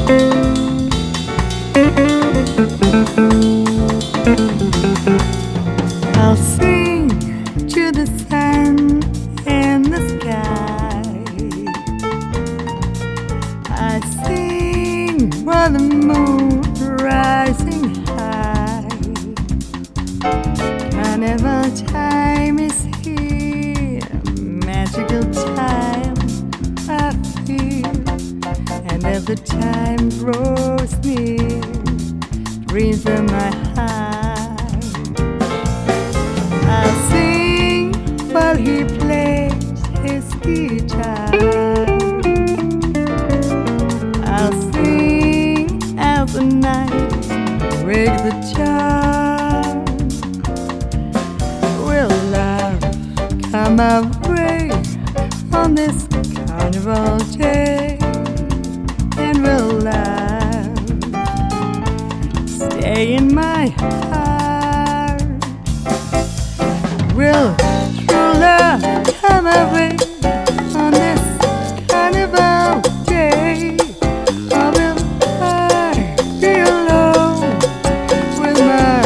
I'll sing to the sun in the sky. I sing while the moon rising high. Carnival time is here, magical time I feel. And as the time grows near, dreams in my heart. I'll sing while he plays his guitar. I'll sing as the night breaks the charm. Will love come our way on this carnival day? And will love stay in my heart? Will true love come our way on this carnival day? Or will I be alone with my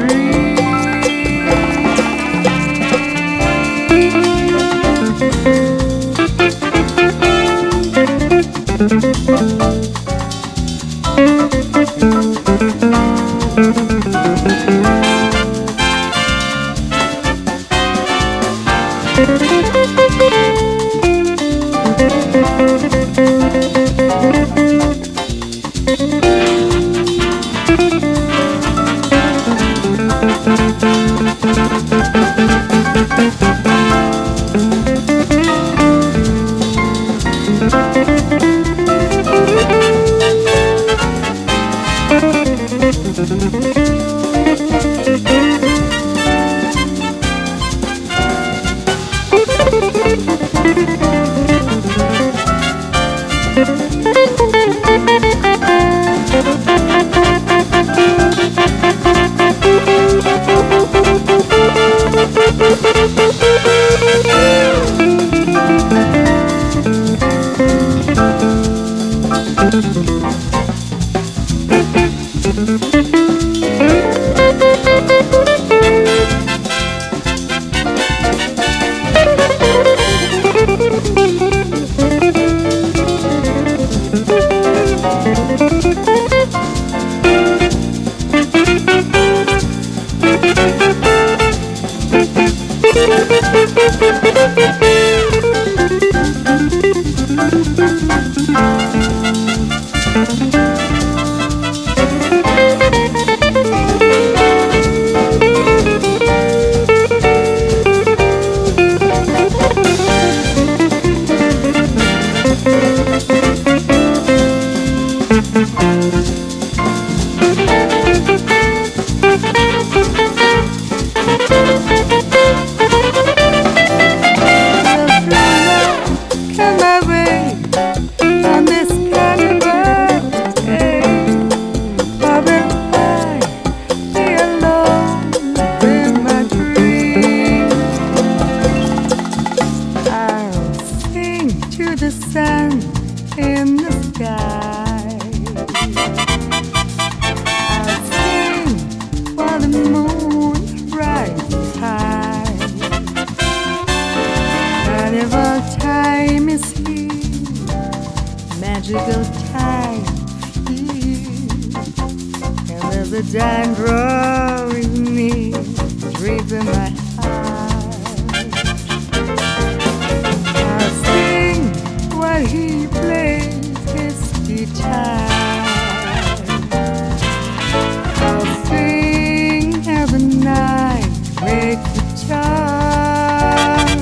the sun in the sky. I'll sing while the moon rises high. Carnival time is here, magical time here. And there's a time drawing near, dreams in my heart. He plays his guitar. I'll sing as the night breaks the charm.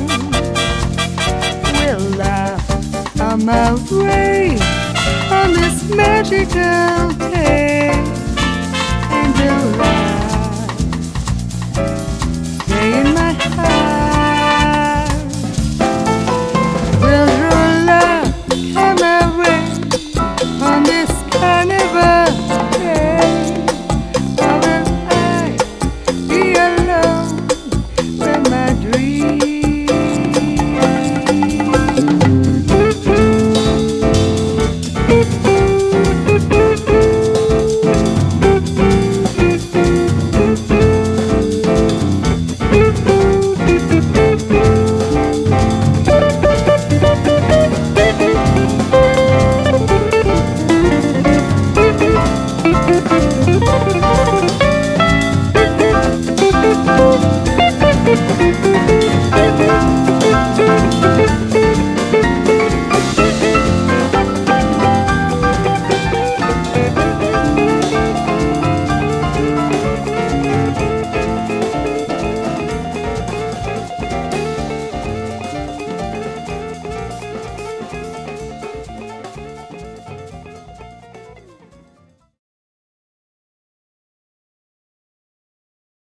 Will love come my way on this magical day?